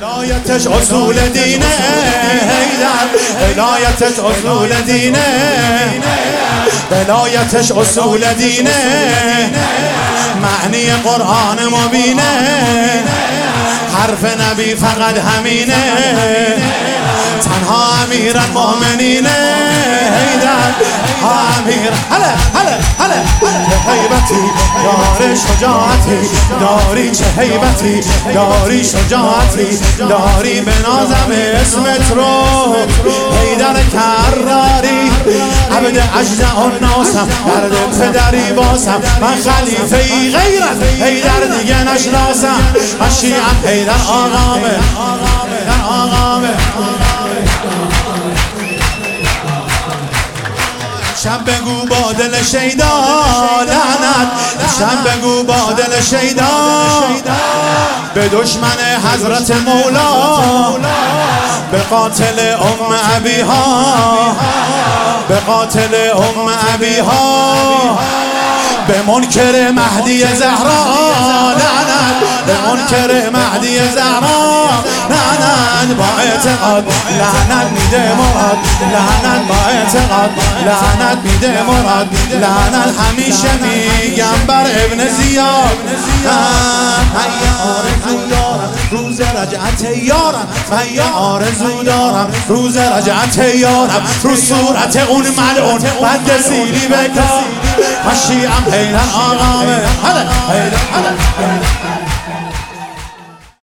ولایتش اصول دینه حیدر، ولایتش اصول دینه، ولایتش اصول دینه، معنی قرآن مبینه، حرف نبی فقط همینه، تنها امیر المؤمنینه حیدر، امیر هله هله هله چه هیبتی داری، شجاعتی داری، چه هیبتی داری، شجاعتی داری، به نازم اسمت رو حیدر کراری، عبد اجدع الناسم، درد پدری باسم، من خلیفه ای غیرت حیدر دیگه نشناسم، من شیعم حیدر آقامه، آقامه. شب بگو با دل شیدا لعنت، شب بگو با دل شیدا به دشمن حضرت مولا، به قاتل ام ابیها، به قاتل ام ابیها، به منکر مهدی زهرا لعنت، به منکر مهدی زهرا لعنت، با اعتقاد لعنت میده مراد، لعنت با اعتقاد لعنت میده مراد، لعنت همیشه میگم بر ابن زیاد، من آرزو دارم روز رجعت یارم، من آرزو دارم روز رجعت یارم، رو صورت اون ملعون بد سیلی بکار، من شیعم حیدر آقامه، هله هله هله